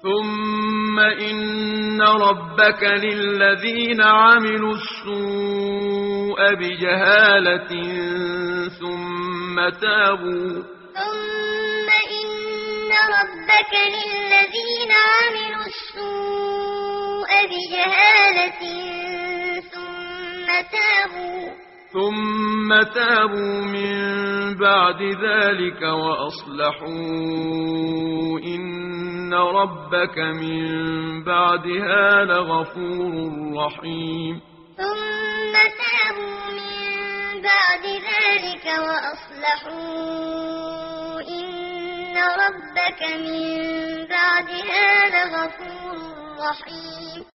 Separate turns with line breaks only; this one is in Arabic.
ثم إن ربك للذين عملوا السوء بجهالة ثم تابوا من بعد ذلك وأصلحوا إن ربك من بعدها لغفور رحيم ثم تابوا من بعد ذلك وأصلحوا إن ربك من بعدها لغفور رحيم